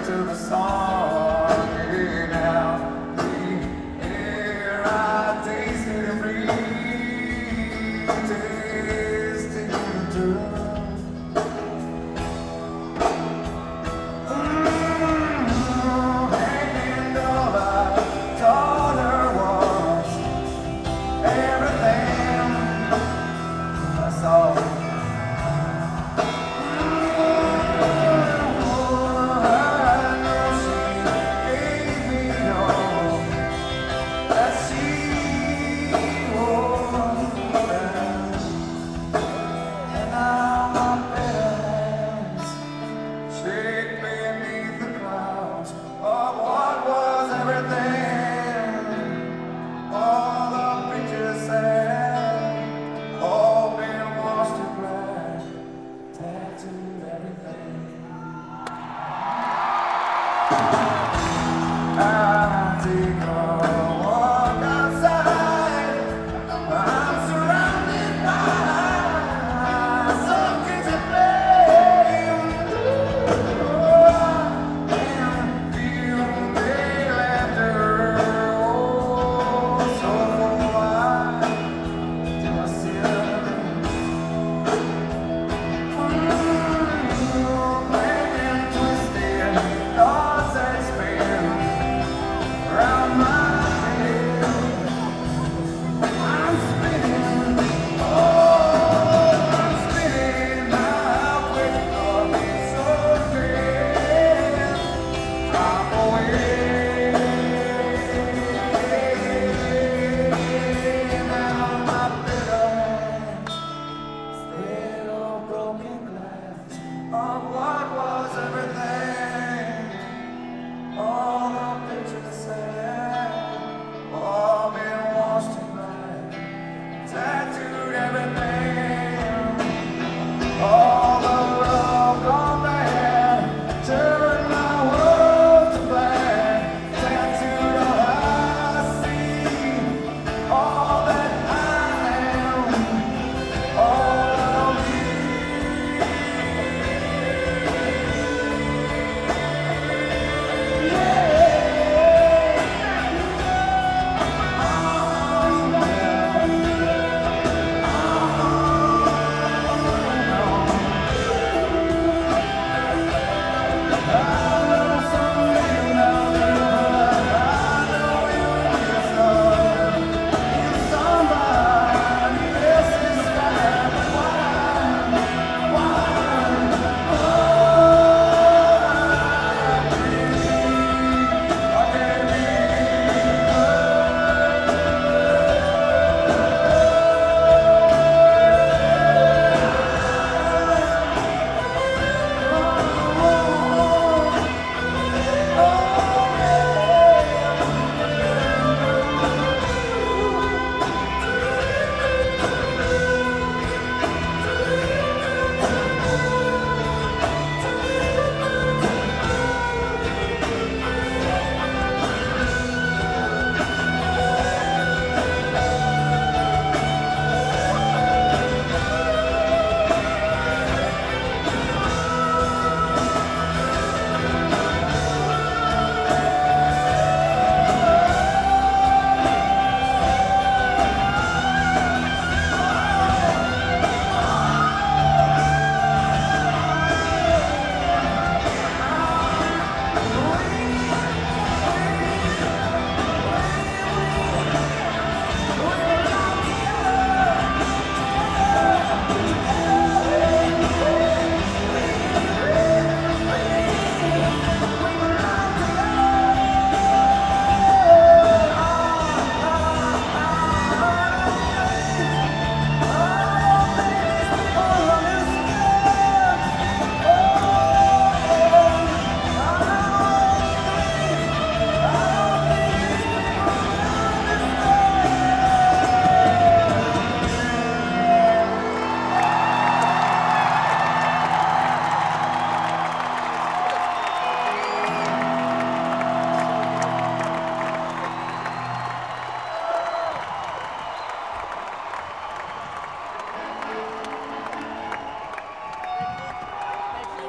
to the song. Yeah, now the air I tasted and breathe, tasting too. And all I told her was everything. That's all. I take a walk outside. I'm surrounded by some kids at play. Oh, and feel their laughter. Oh, so far to myself. And twisted thoughts that spin around my head. I'm spinning, oh, I'm spinning. Now waiting for me so dead. Drop away. Now my bitter hands instead of broken glass of what was everything. All the pictures say